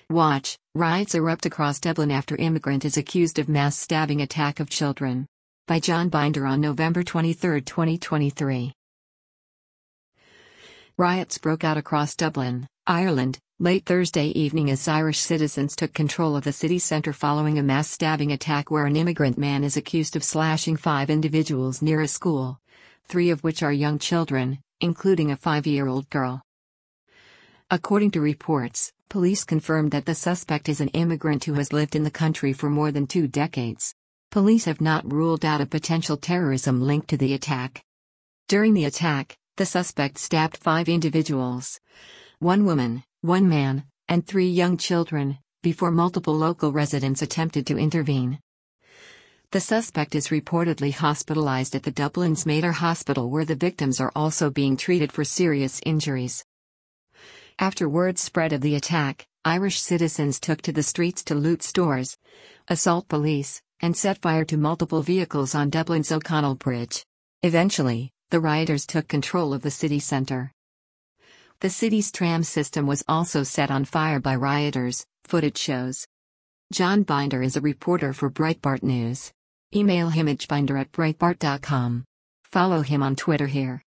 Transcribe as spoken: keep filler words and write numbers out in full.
Watch, riots erupt across Dublin after immigrant is accused of mass stabbing attack of children. By John Binder on November twenty-third, twenty twenty-three. Riots broke out across Dublin, Ireland, late Thursday evening as Irish citizens took control of the city centre following a mass stabbing attack where an immigrant man is accused of slashing five individuals near a school, three of which are young children, including a five-year-old girl. According to reports, police confirmed that the suspect is an immigrant who has lived in the country for more than two decades. Police have not ruled out a potential terrorism link to the attack. During the attack, the suspect stabbed five individuals, one woman, one man, and three young children, before multiple local residents attempted to intervene. The suspect is reportedly hospitalized at the Dublin's Mater Hospital, where the victims are also being treated for serious injuries. After word spread of the attack, Irish citizens took to the streets to loot stores, assault police, and set fire to multiple vehicles on Dublin's O'Connell Bridge. Eventually, the rioters took control of the city centre. The city's tram system was also set on fire by rioters, footage shows. John Binder is a reporter for Breitbart News. Email him at binder at breitbart dot com. Follow him on Twitter here.